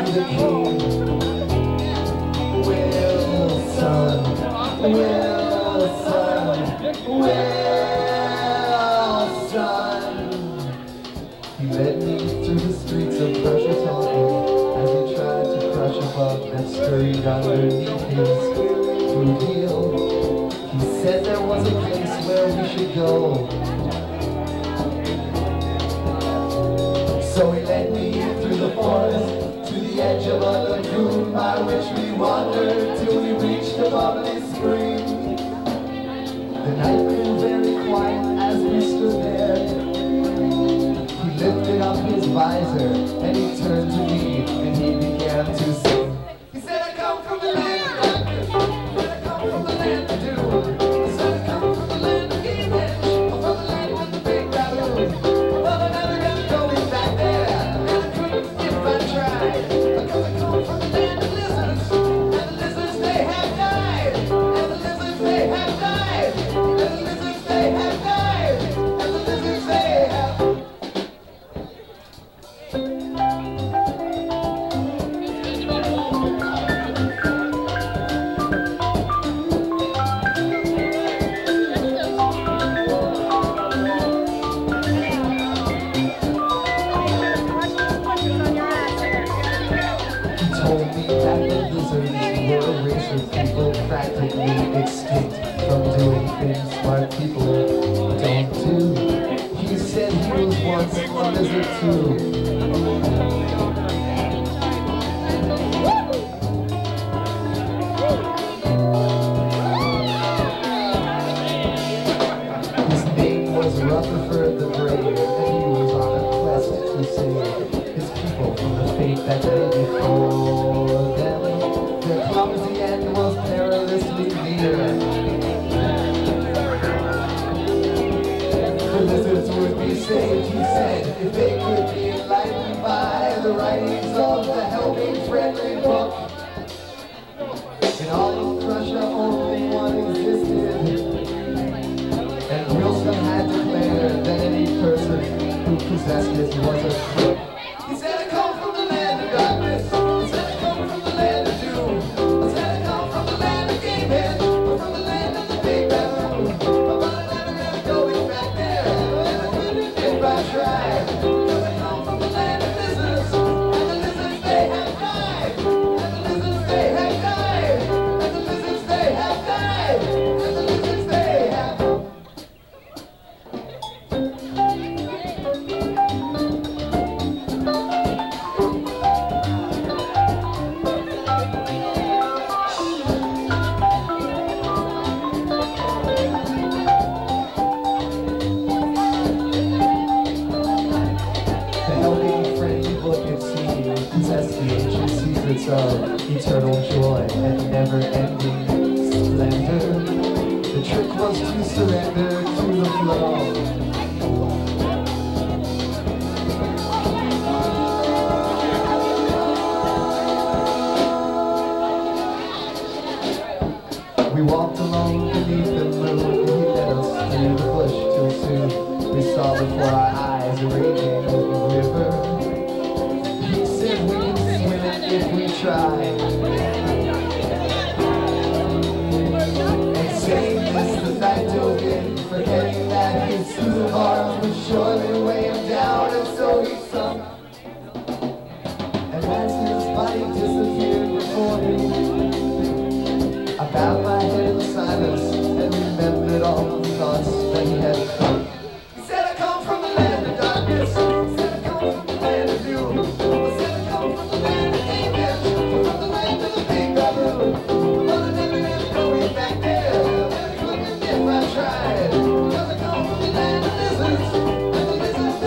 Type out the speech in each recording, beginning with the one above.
the king. Wilson, Wilson, Wilson. He led me through the streets of Prussia talking as he tried to crush a bug that scurried underneath his boot heel. He said there was a place where we should go. So he led me through the forest to the edge of a lagoon by which we wandered till we reached a bubbly spring. The night grew very quiet as we stood there. He lifted up his visor and he turned to me and he began to sing. He said, I come from the land of darkness. He said, I come from the land of doom. He said, I come from the land of Gamehead, or from the land with the big baboon. Well, I'm never gonna go back there, and I couldn't if I tried. Because I come from the land of lizards, and the lizards they have died, and the lizards they have died, and the lizards they have died, and the lizards they have. Told me that the lizards were a race of people practically extinct from doing things smart people don't do. He said he was once a lizard too. His name was Rutherford the Brave, and he was on a quest to save his people from the fate that lay before them. Their clumsy end was perilously near. The lizards would be saved, he said, if they could be enlightened by the writings of the helping friendly book. In all of Prussia, only one existed, and Wilson had declared that any person who possessed it was a crook. He said, I come from the land of darkness. He said, I come from the land of doom. I said, I come from the land of Gamehead, or from the land of the big baboon. But I'm never gonna go back there, and I couldn't if I tried. Because I come from the land of lizards, and the lizards they have died, and the lizards they have died, and the lizards they have died, and the lizards they have. The helping friendly book, it seems, possessed the ancient secrets of eternal joy and never-ending splendor. The trick was to surrender to the flow. We walked along beneath the moon, and he led us through the bush till soon we saw before our eyes a raging river. He said we can swim it if we try. And saying this, the night dove in, forgetting that his suit of arms would surely weigh him down, and so he sunk. And as his body disappeared before him, I bowed my head in silence and remembered all the thoughts that he had thought. He said, I come from the land of darkness. He said, I come from the land of doom. He said, I come from the land of Gamehead, from the land of the big baboon. But I never gonna go back there, and I couldn't if I tried. Because I come from the land of lizards, and the lizards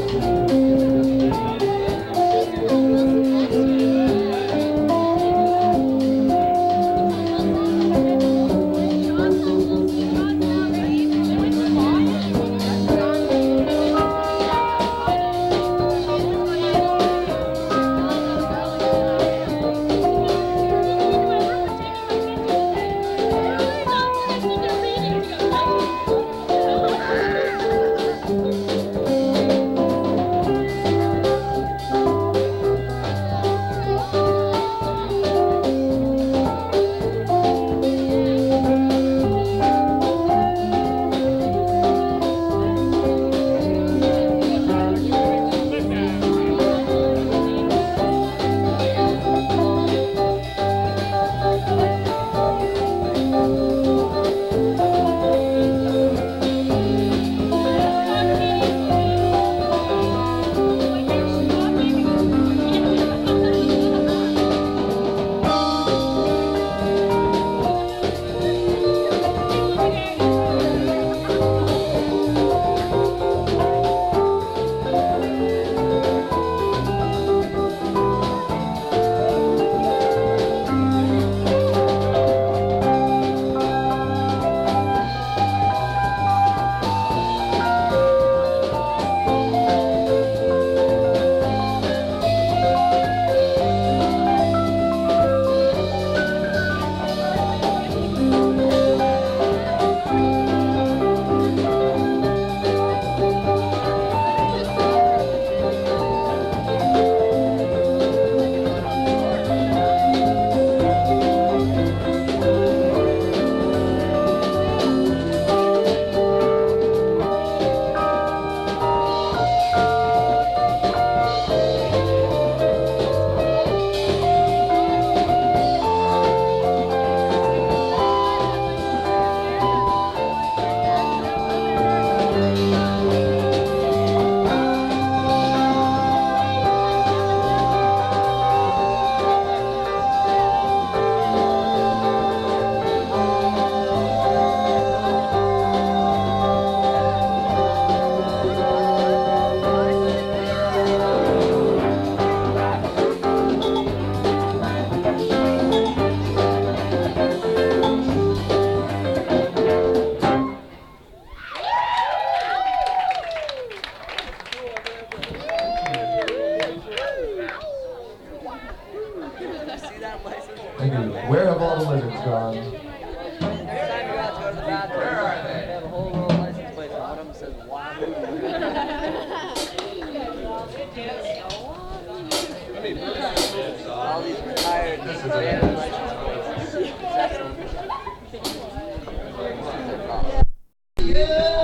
Thank you. Where have all the lizards gone? Next time you go out to go to the bathroom, Where are they? They have a whole little license plate, and one of them says Wahoo. All these retired abandoned license plates. It's excellent. Yeah.